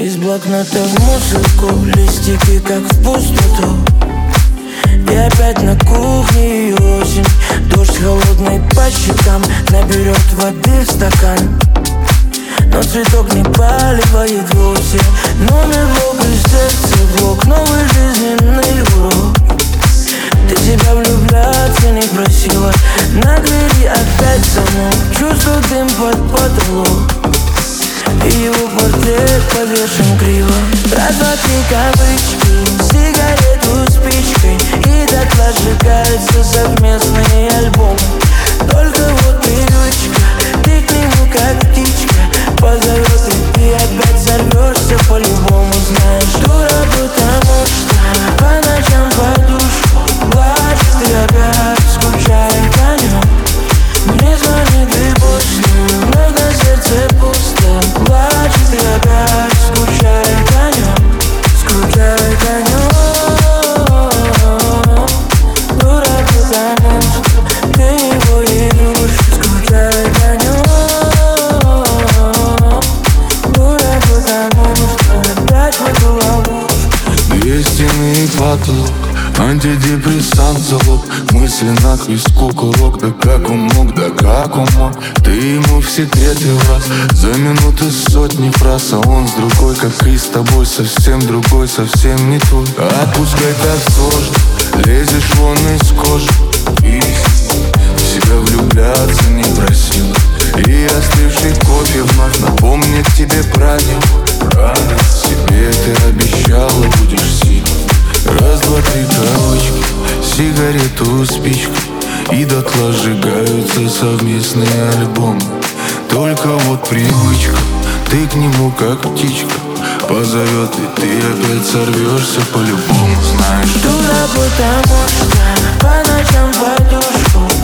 Из блокнота в музыку, листики как в пустоту. И опять на кухне и осень. Дождь холодный по щекам, наберет воды в стакан. Но цветок не поливает вовсе. Номер блок и сердце блок, новый жизненный урок. Ты себя влюбляться не просила, на двери опять замок. Чувствую дым под потолок, и его портрет повешен криво. Раз, два, три кавычки, сигарету спичкой, и дотла сжигаются совместные альбомы. Только вот привычка, ты к нему как птичка позовет, и ты опять взорвешься по-любому. Знаешь, дура, потому что по ночам подушку плачет, и опять скучает о нем. Мне звонит и пусто, вновь на сердце пусто. Плачет и опять скучает о нем, скучает о нем. Дура, потому что ты его игрушка, скучает о нем. Дура, потому что опять в эту ловушку. Две стены и потолок, антидепрессант залог. Мысли на виску курок. Да как он мог, да как он мог. Ты ему в секрет и в раз за минуты сотни фраз. А он с другой, как и с тобой, совсем другой, совсем не твой. Отпускай, так сложно, лезешь вон из кожи. И в себя влюбляться не просила. И остывший кофе вновь напомнит тебе про него. Себе ты обещала, будешь сильной. Раз, два, три кавычки, сигарету спичкой, и дотла сжигаются совместные альбомы. Только вот привычка, ты к нему как птичка позовет, и ты опять сорвешься по-любому. Знаешь, дура, потому что по ночам подушку